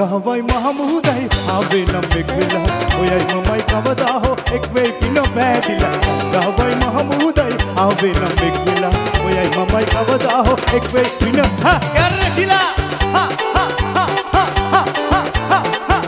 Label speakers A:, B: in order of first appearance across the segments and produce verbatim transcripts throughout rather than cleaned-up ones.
A: ගහවයි මහමුහුදයි ආවේ නම් එක් වෙලා ඔයයි මමයි කවදා හෝ එක් වෙයි පින පෑදිලා ගහවයි මහමුහුදයි ආවේ නම් එක් වෙලා ඔයයි මමයි කවදා හෝ එක් වෙයි පින හා යන්න කියලා හා හා හා හා හා හා හා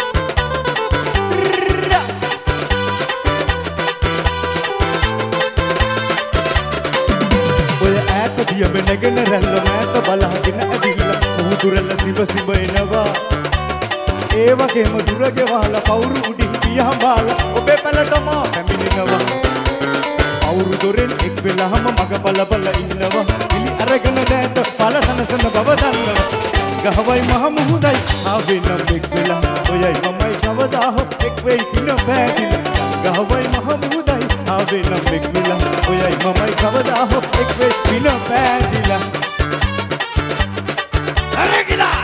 A: ඔය ඈත දිය මෙනගෙන රැල්ල මෑත බලාගෙන ඇවිල්ලා උහුදුරල සිව සිව එනවා ඒ වගේම දුර ගෙවහලා පවුරු උඩින් පියහඹාලා ඔබේ පැලටම පැමිණෙනවා පවුරු දොරෙන් එක් වෙලාම මග බල බල ඉන්නවා ඉලි අරගෙන දැත පලසනසන බව දන්නවා ගහවයි මහමුහුදයි ආවේ නම් එක් වෙලා ඔයයි මමයි කවදා හෝ එක් වෙයි පින පෑදිලා ගහවයි මහමුහුදයි ආවේ නම් එක් වෙලා ඔයයි මමයි කවදා හෝ එක් වෙයි පින පෑදිලා අරගිලා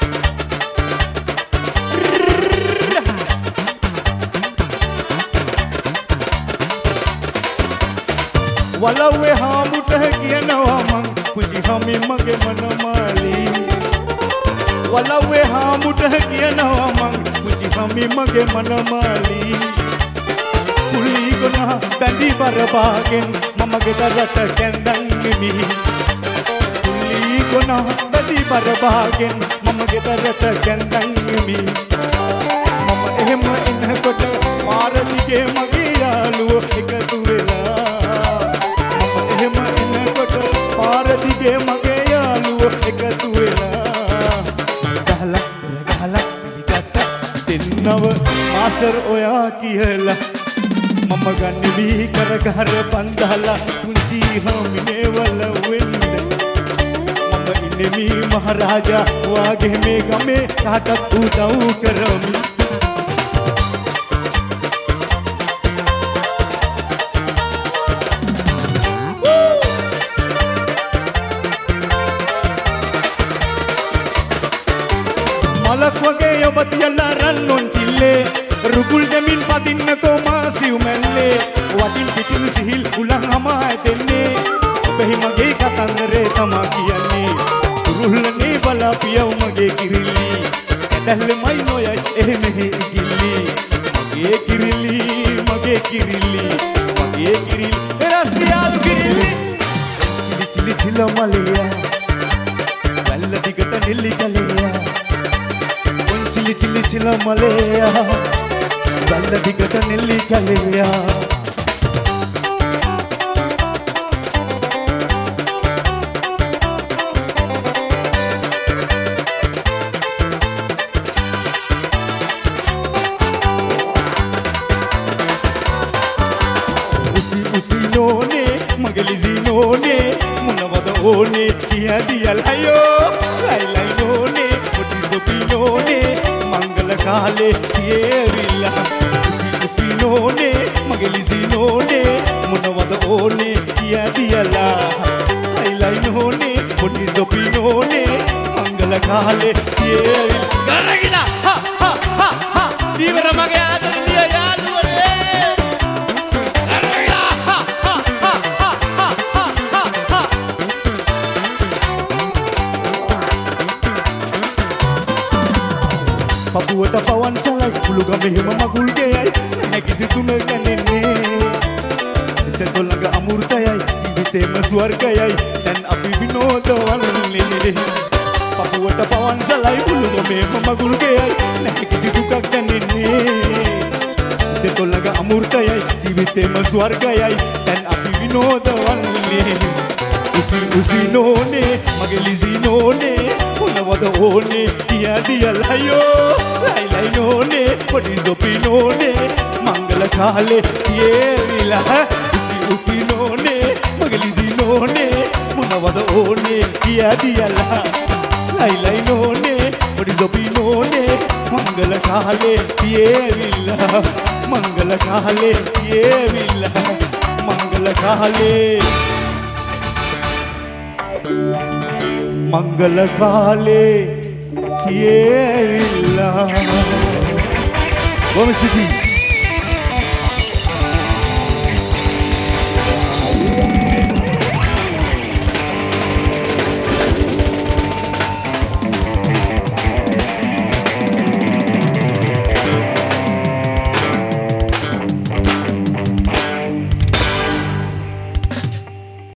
A: වලව්වේ හාමුට කියනවා මං කුචි හමි මගේ මනමාලි වලව්වේ හාමුට කියනවා මං කුචි හමි මගේ මනමාලි කුලී ගොන බැඳි බරපාගෙන් මම ගෙදරට කැන්දන් නිමි කුලී ගොන බැඳි බරපාගෙන් මම ගෙදරට කැන්දන් නිමි මම එහෙම එනකොට මාර දිගේ මගේ යාළුවෝ එකතු වෙලා එහෙම එනකොට පාර දිගේ මගේ යාළුවෝ එකතු වෙලා ගහලා ගහලා ඉගත දෙන්නව මාස්ටර් ඔයා කියලා මම ගන්නේ වී කර කර බන්දහලා කුංචි හමිනේ වල වෙන්නේ මම ඉන්නේ මේ මහරජා වාගේ මේ ගමේ කාටත් උදව් කරමි මලක් වගේ ඔබ තියලා රන්නොන් චිල්ලේ රුකුල් දෙමින් පදින්න කොමා සිව් මැල්ලේ වටින් පිටින් සිහිල් උලන් අමා දෙන්නේ ඔබෙහි මගේ කතන්දරේ තමා කියන්නේ රුහුල්නේ බලා පියව මගේ කිරිලි ඇදල්ලමයි නොයයි එහෙනෙහි ඉගිල්ලි මගේ කිරිලි මගේ කිරිලි මගේ කිරිලි එරසියාලු කිරිලි චිලි චිලි චිල මලියා වැල්ල දිගට නෙල්ලි කලියා chili chili chila malaya balla digata nelli kaleya usi usi none mageli zinone munawada one kiya diyal ayo lai lai none oti sopinone කාලේ කියෙවිලා උසි නෝනේ මගේ ලිසි නෝනේ මොනවද ඕනේ කියා දියලා අයිලයි නෝනේ පොඩි සොපි නෝනේ මංගල කාලේ කියෙවිලා ගරගිලා හා හා හා හා දීවර මගේ ආදරණීය යාළුවනේ ගරගිලා හා හා හා හා හා හා හා පපුවට පවන් සලයි කුළු ගමෙහිම මගුල් ගෙයයි නැගිසි තුන ගන්නේ හිත තොලඟ අමෘතයයි ජීවිතේම ස්වර්ගයයි දැන් අපි විනෝදවන්නේ පපුවට පවන් සලයි කුළු ගමෙහිම මගුල් ගෙයයි නැගිසි දුකක් ගන්නේ හිත තොලඟ අමෘතයයි ජීවිතේම ස්වර්ගයයි දැන් අපි විනෝදවන්නේ උසි උසි නෝනේ මගේ ලිසි නෝනේ මොනවද ඕනේ කියා දියලා යෝ ලයි ලයි නෝනේ පොඩි සොපි නෝනේ මංගල කාලේ කියෙවිලා උසි උසි නෝනේ මගේ ලිසි නෝනේ මොනවද ඕනේ කියා දියලා ලයි ලයි නෝනේ පොඩි සොපි නෝනේ මංගල කාලේ කියෙවිලා මංගල කාලේ කියෙවිලා මංගල කාලේ मंगल काले किए विल्ला वो